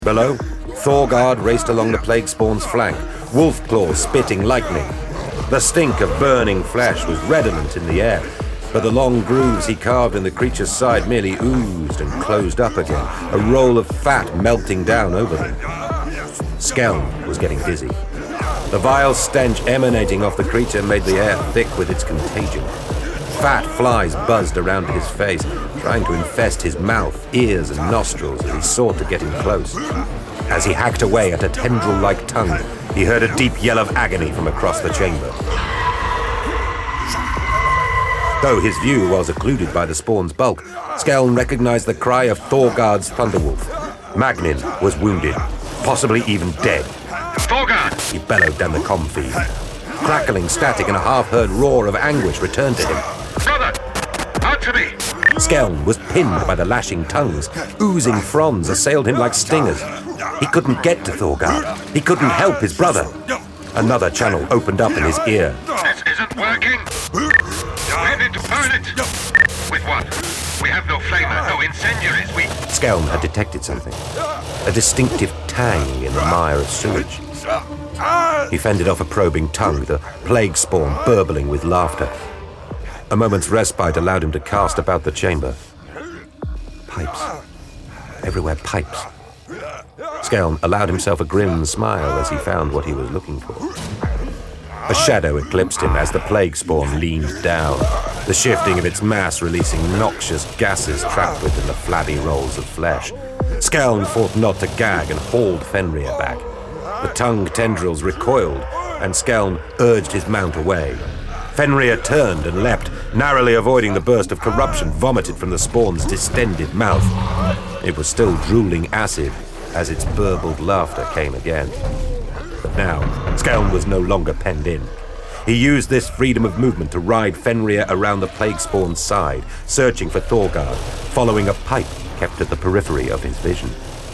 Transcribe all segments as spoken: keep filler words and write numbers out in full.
Below, Thorgard raced along the plague spawn's flank, wolf claws spitting lightning. The stink of burning flesh was redolent in the air, but the long grooves he carved in the creature's side merely oozed and closed up again, a roll of fat melting down over them. Skelm was getting dizzy. The vile stench emanating off the creature made the air thick with its contagion. Fat flies buzzed around his face, trying to infest his mouth, ears, and nostrils as he sought to get him close. As he hacked away at a tendril-like tongue, he heard a deep yell of agony from across the chamber. Though his view was occluded by the spawn's bulk, Skelm recognized the cry of Thorgard's Thunderwolf. Magnin was wounded, possibly even dead. Thorgard! He bellowed down the comm feed. Crackling static and a half-heard roar of anguish returned to him. Brother! Answer me! Skelm was pinned by the lashing tongues. Oozing fronds assailed him like stingers. He couldn't get to Thorgard. He couldn't help his brother. Another channel opened up in his ear. This isn't working! We need to burn it! With what? We have no flamer, no incendiaries, we... Skelm had detected something. A distinctive tang in the mire of sewage. He fended off a probing tongue, the plague spawn burbling with laughter. A moment's respite allowed him to cast about the chamber. Pipes. Everywhere pipes. Skelm allowed himself a grim smile as he found what he was looking for. A shadow eclipsed him as the plague spawn leaned down, the shifting of its mass releasing noxious gases trapped within the flabby rolls of flesh. Skelm fought not to gag and hauled Fenrir back. The tongue tendrils recoiled, and Skelm urged his mount away. Fenrir turned and leapt, narrowly avoiding the burst of corruption vomited from the spawn's distended mouth. It was still drooling acid as its burbled laughter came again. But now, Skelm was no longer penned in. He used this freedom of movement to ride Fenrir around the plague spawn's side, searching for Thorgard, following a pipe kept at the periphery of his vision.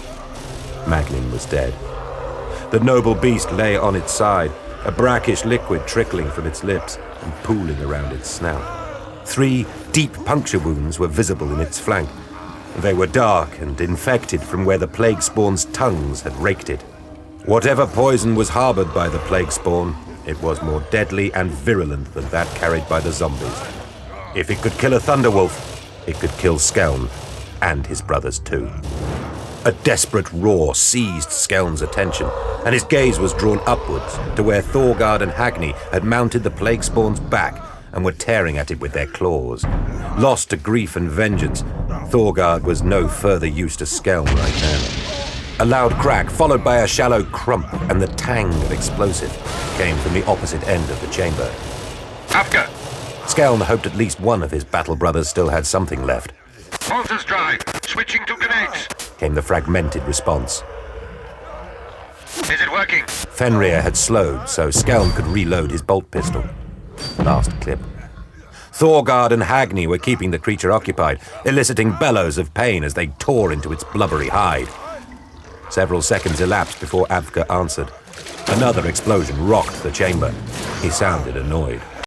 Magnin was dead. The noble beast lay on its side, a brackish liquid trickling from its lips and pooling around its snout. Three deep puncture wounds were visible in its flank. They were dark and infected from where the plague spawn's tongues had raked it. Whatever poison was harbored by the plague spawn, it was more deadly and virulent than that carried by the zombies. If it could kill a Thunderwolf, it could kill Skelm and his brothers too. A desperate roar seized Skelm's attention, and his gaze was drawn upwards to where Thorgard and Hagni had mounted the plague spawn's back and were tearing at it with their claws. Lost to grief and vengeance, Thorgard was no further use to Skelm right now. A loud crack, followed by a shallow crump, and the tang of explosive came from the opposite end of the chamber. Afka! Skelm hoped at least one of his battle brothers still had something left. Mortars dry! Switching to grenades! Came the fragmented response. Is it working? Fenrir had slowed, so Skelm could reload his bolt pistol. Last clip. Thorgard and Hagni were keeping the creature occupied, eliciting bellows of pain as they tore into its blubbery hide. Several seconds elapsed before Avka answered. Another explosion rocked the chamber. He sounded annoyed.